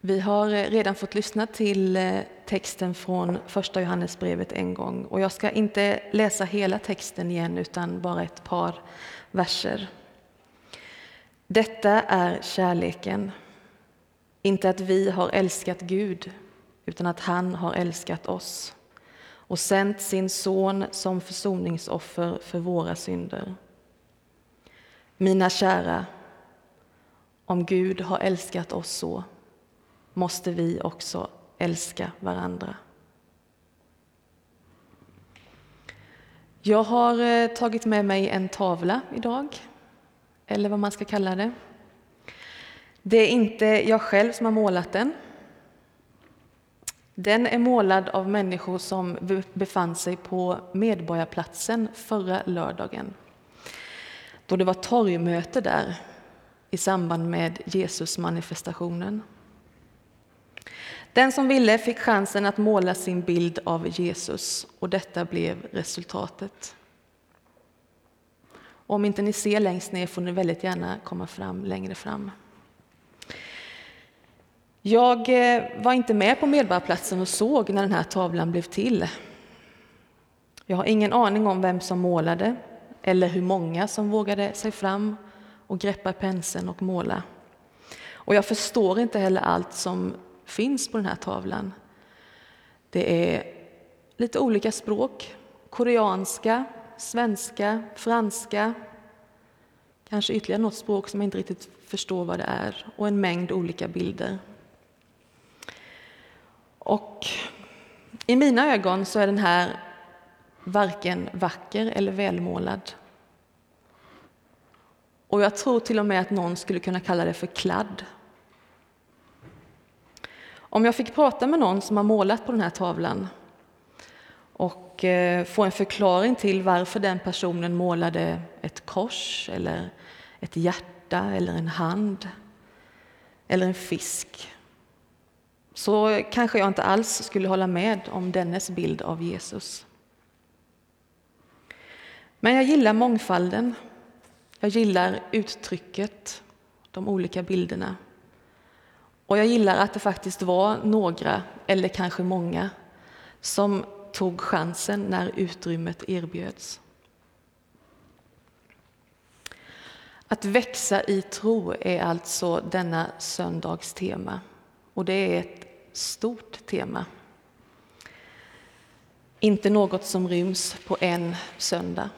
Vi har redan fått lyssna till texten från första Johannesbrevet en gång. Och jag ska inte läsa hela texten igen utan bara ett par verser. Detta är kärleken. Inte att vi har älskat Gud utan att han har älskat oss och sänt sin son som försoningsoffer för våra synder. Mina kära, om Gud har älskat oss så måste vi också älska varandra. Jag har tagit med mig en tavla idag, eller vad man ska kalla det. Det är inte jag själv som har målat den. Den är målad av människor som befann sig på Medborgarplatsen förra lördagen, då det var torgmöte där i samband med Jesus-manifestationen. Den som ville fick chansen att måla sin bild av Jesus och detta blev resultatet. Om inte ni ser längst ner får ni väldigt gärna komma fram längre fram. Jag var inte med på Medborgarplatsen och såg när den här tavlan blev till. Jag har ingen aning om vem som målade eller hur många som vågade sig fram och greppa penseln och måla. Och jag förstår inte heller allt som finns på den här tavlan. Det är lite olika språk. Koreanska, svenska, franska. Kanske ytterligare något språk som jag inte riktigt förstår vad det är. Och en mängd olika bilder. Och i mina ögon så är den här varken vacker eller välmålad. Och jag tror till och med att någon skulle kunna kalla det för kladd. Om jag fick prata med någon som har målat på den här tavlan och få en förklaring till varför den personen målade ett kors eller ett hjärta eller en hand eller en fisk, så kanske jag inte alls skulle hålla med om dennes bild av Jesus. Men jag gillar mångfalden. Jag gillar uttrycket, de olika bilderna. Och jag gillar att det faktiskt var några, eller kanske många, som tog chansen när utrymmet erbjöds. Att växa i tro är alltså denna söndags tema. Och det är ett stort tema. Inte något som ryms på en söndag.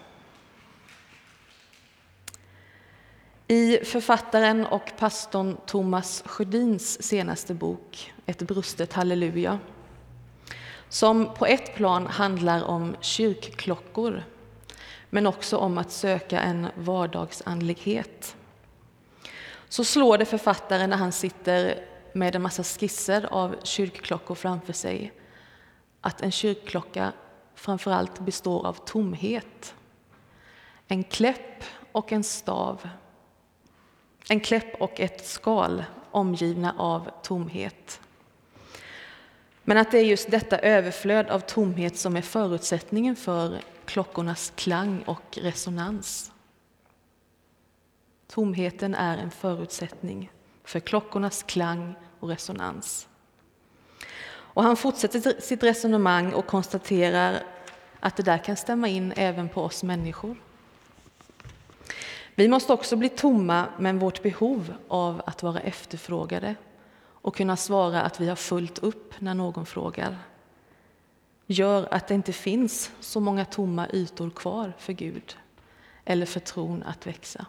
I författaren och pastorn Thomas Sjödins senaste bok, Ett brustet halleluja, som på ett plan handlar om kyrkklockor, men också om att söka en vardagsandlighet, så slår det författaren när han sitter med en massa skisser av kyrkklockor framför sig, att en kyrkklocka framförallt består av tomhet. En kläpp och en stav. En kläpp och ett skal omgivna av tomhet. Men att det är just detta överflöd av tomhet som är förutsättningen för klockornas klang och resonans. Tomheten är en förutsättning för klockornas klang och resonans. Och han fortsätter sitt resonemang och konstaterar att det där kan stämma in även på oss människor. Vi måste också bli tomma med vårt behov av att vara efterfrågade och kunna svara att vi har fullt upp när någon frågar. Gör att det inte finns så många tomma ytor kvar för Gud eller för tron att växa.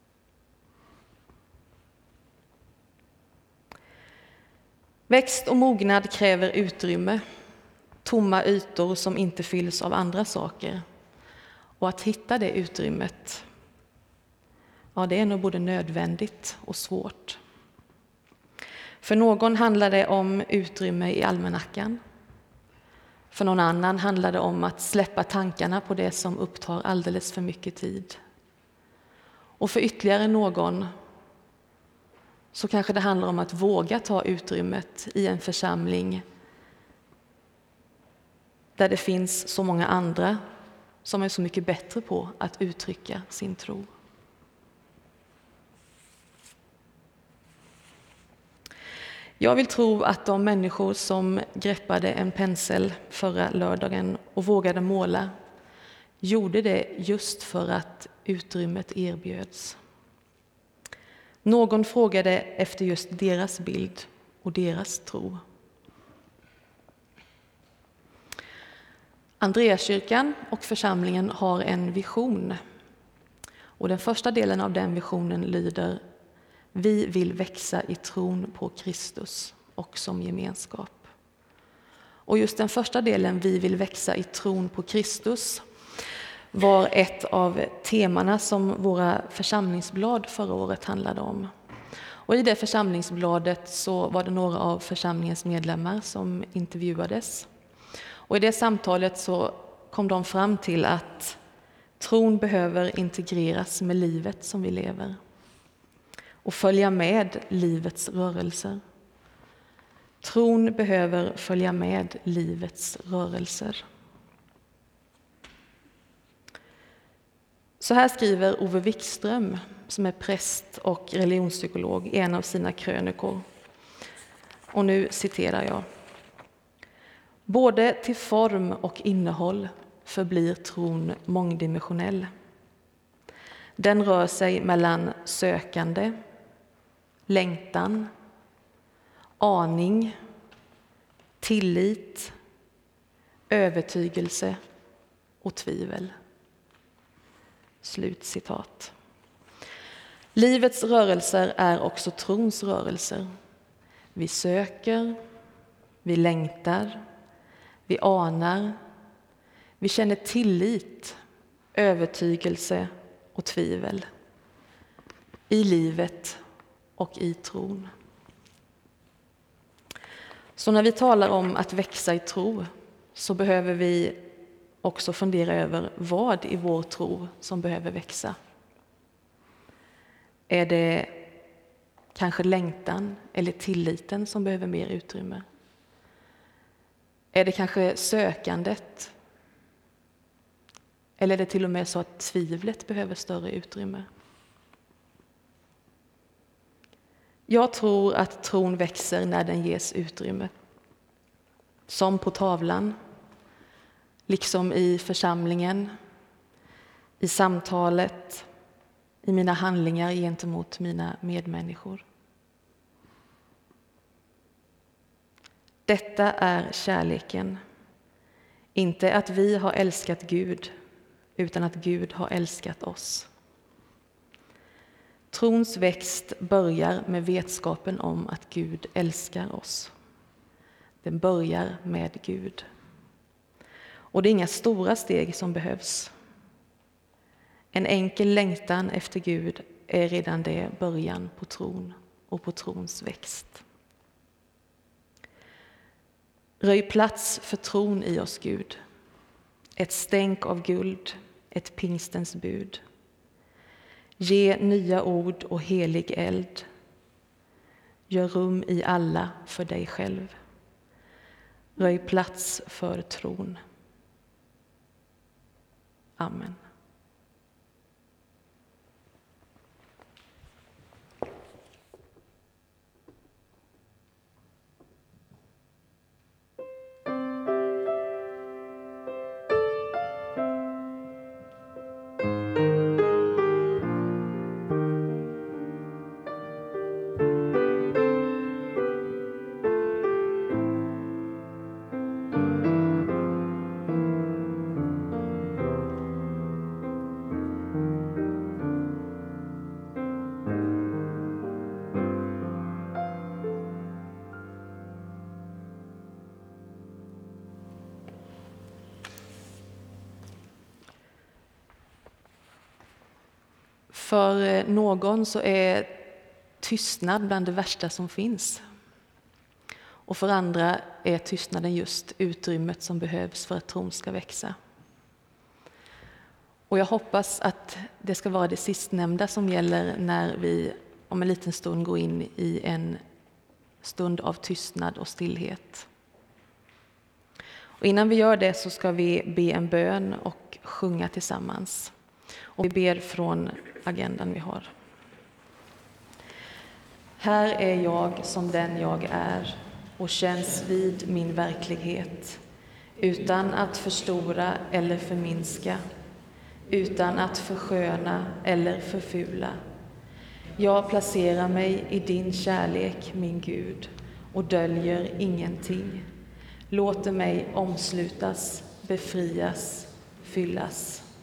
Växt och mognad kräver utrymme, tomma ytor som inte fylls av andra saker. Och att hitta det utrymmet, ja, det är nog både nödvändigt och svårt. För någon handlar det om utrymme i almanackan. För någon annan handlar det om att släppa tankarna på det som upptar alldeles för mycket tid. Och för ytterligare någon så kanske det handlar om att våga ta utrymmet i en församling där det finns så många andra som är så mycket bättre på att uttrycka sin tro. Jag vill tro att de människor som greppade en pensel förra lördagen och vågade måla gjorde det just för att utrymmet erbjöds. Någon frågade efter just deras bild och deras tro. Andreaskyrkan och församlingen har en vision. Och den första delen av den visionen lyder: vi vill växa i tron på Kristus och som gemenskap. Och just den första delen, vi vill växa i tron på Kristus, var ett av temana som våra församlingsblad förra året handlade om. Och i det församlingsbladet så var det några av församlingens medlemmar som intervjuades. Och i det samtalet så kom de fram till att tron behöver integreras med livet som vi lever och följa med livets rörelser. Tron behöver följa med livets rörelser. Så här skriver Ove Wikström, som är präst och religionspsykolog, i en av sina krönikor. Och nu citerar jag: både till form och innehåll förblir tron mångdimensionell. Den rör sig mellan sökande, längtan, aning, tillit, övertygelse och tvivel. Slutcitat. Livets rörelser är också trons rörelser. Vi söker, vi längtar, vi anar, vi känner tillit, övertygelse och tvivel i livet och i tron. Så när vi talar om att växa i tro så behöver vi också fundera över vad i vår tro som behöver växa. Är det kanske längtan eller tilliten som behöver mer utrymme? Är det kanske sökandet? Eller är det till och med så att tvivlet behöver större utrymme? Jag tror att tron växer när den ges utrymme. Som på tavlan, liksom i församlingen, i samtalet, i mina handlingar gentemot mina medmänniskor. Detta är kärleken. Inte att vi har älskat Gud, utan att Gud har älskat oss. Trons växt börjar med vetskapen om att Gud älskar oss. Den börjar med Gud. Och det är inga stora steg som behövs. En enkel längtan efter Gud är redan det början på tron och på trons växt. Röj plats för tron i oss, Gud. Ett stänk av guld, ett pingstens bud. Ge nya ord och helig eld. Gör rum i alla för dig själv. Röj plats för tron. Amen. För någon så är tystnad bland det värsta som finns. Och för andra är tystnaden just utrymmet som behövs för att tron ska växa. Och jag hoppas att det ska vara det sistnämnda som gäller när vi om en liten stund går in i en stund av tystnad och stillhet. Och innan vi gör det så ska vi be en bön och sjunga tillsammans. Och vi ber från agendan vi har. Här är jag som den jag är och känns vid min verklighet, utan att förstora eller förminska, utan att försköna eller förfula. Jag placerar mig i din kärlek, min Gud, och döljer ingenting. Låter mig omslutas, befrias, fyllas.